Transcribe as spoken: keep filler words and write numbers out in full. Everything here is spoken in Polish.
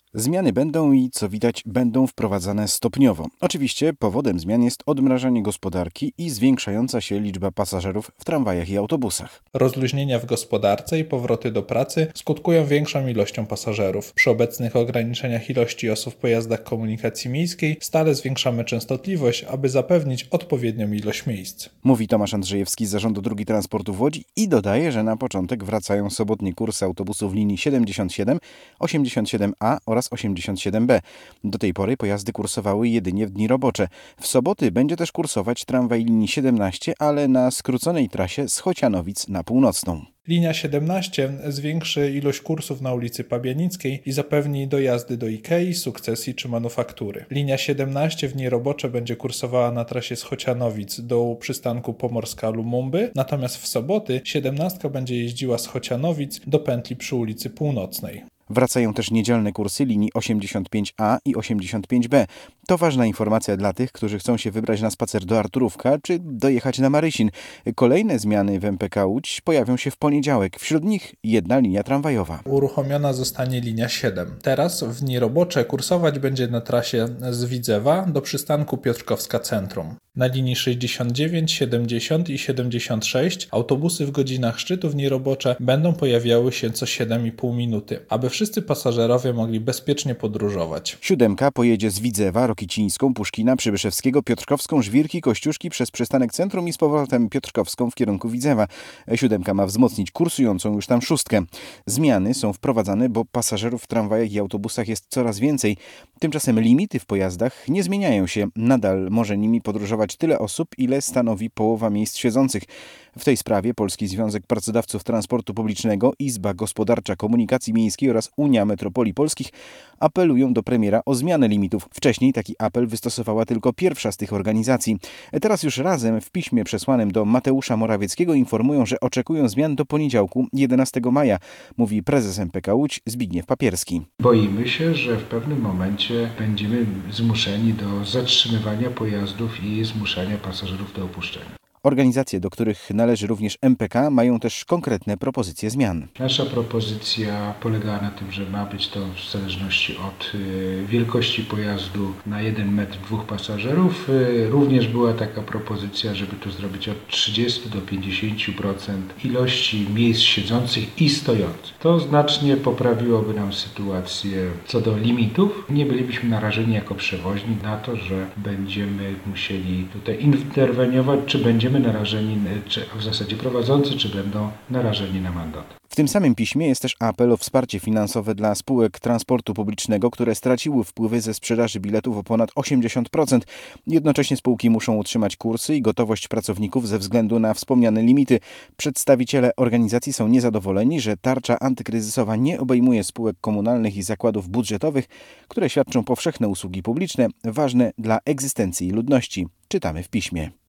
Zmiany będą i, co widać, będą wprowadzane stopniowo. Oczywiście powodem zmian jest odmrażanie gospodarki i zwiększająca się liczba pasażerów w tramwajach i autobusach. Rozluźnienia w gospodarce i powroty do pracy skutkują większą ilością pasażerów. Przy obecnych ograniczeniach ilości osób w pojazdach komunikacji miejskiej stale zwiększamy częstotliwość, aby zapewnić odpowiednią ilość miejsc. Mówi Tomasz Andrzejewski z Zarządu Dróg Transportu w Łodzi i dodaje, że na początek wracają sobotnie kursy autobusów linii siedemdziesiąt siedem, osiemdziesiąt siedem A oraz osiemdziesiąt siedem B. Do tej pory pojazdy kursowały jedynie w dni robocze. W soboty będzie też kursować tramwaj linii siedemnaście, ale na skróconej trasie z Chocianowic na Północną. Linia siedemnaście zwiększy ilość kursów na ulicy Pabianickiej i zapewni dojazdy do Ikei, Sukcesji czy Manufaktury. Linia siedemnaście w dni robocze będzie kursowała na trasie z Chocianowic do przystanku Pomorska-Lumumby, natomiast w soboty siedemnastka będzie jeździła z Chocianowic do pętli przy ulicy Północnej. Wracają też niedzielne kursy linii osiemdziesiąt pięć A i osiemdziesiąt pięć B. To ważna informacja dla tych, którzy chcą się wybrać na spacer do Arturówka czy dojechać na Marysin. Kolejne zmiany w M P K Łódź pojawią się w poniedziałek. Wśród nich jedna linia tramwajowa. Uruchomiona zostanie linia siedem. Teraz w dni robocze kursować będzie na trasie z Widzewa do przystanku Piotrkowska Centrum. Na linii sześćdziesiąt dziewięć, siedemdziesiąt i siedemdziesiąt sześć autobusy w godzinach szczytu w dni robocze będą pojawiały się co siedem i pół minuty, aby wszyscy pasażerowie mogli bezpiecznie podróżować. Siódemka pojedzie z Widzewa, Rokicińską, Puszkina, Przybyszewskiego, Piotrkowską, Żwirki, Kościuszki przez przystanek Centrum i z powrotem Piotrkowską w kierunku Widzewa. Siódemka ma wzmocnić kursującą już tam szóstkę. Zmiany są wprowadzane, bo pasażerów w tramwajach i autobusach jest coraz więcej. Tymczasem limity w pojazdach nie zmieniają się. Nadal może nimi podróżować tyle osób, ile stanowi połowa miejsc siedzących. W tej sprawie Polski Związek Pracodawców Transportu Publicznego, Izba Gospodarcza Komunikacji Miejskiej oraz Unia Metropolii Polskich apelują do premiera o zmianę limitów. Wcześniej taki apel wystosowała tylko pierwsza z tych organizacji. Teraz już razem w piśmie przesłanym do Mateusza Morawieckiego informują, że oczekują zmian do poniedziałku jedenastego maja, mówi prezes M P K Łódź Zbigniew Papierski. Boimy się, że w pewnym momencie będziemy zmuszeni do zatrzymywania pojazdów i zmuszania pasażerów do opuszczenia. Organizacje, do których należy również M P K, mają też konkretne propozycje zmian. Nasza propozycja polegała na tym, że ma być to w zależności od y, wielkości pojazdu na jeden metr dwóch pasażerów. Y, również była taka propozycja, żeby to zrobić od trzydziestu do pięćdziesięciu procent ilości miejsc siedzących i stojących. To znacznie poprawiłoby nam sytuację co do limitów. Nie bylibyśmy narażeni jako przewoźnik na to, że będziemy musieli tutaj interweniować, czy będziemy narażeni, czy w zasadzie prowadzący, czy będą narażeni na mandat. W tym samym piśmie jest też apel o wsparcie finansowe dla spółek transportu publicznego, które straciły wpływy ze sprzedaży biletów o ponad osiemdziesiąt procent. Jednocześnie spółki muszą utrzymać kursy i gotowość pracowników ze względu na wspomniane limity. Przedstawiciele organizacji są niezadowoleni, że tarcza antykryzysowa nie obejmuje spółek komunalnych i zakładów budżetowych, które świadczą powszechne usługi publiczne, ważne dla egzystencji ludności. Czytamy w piśmie.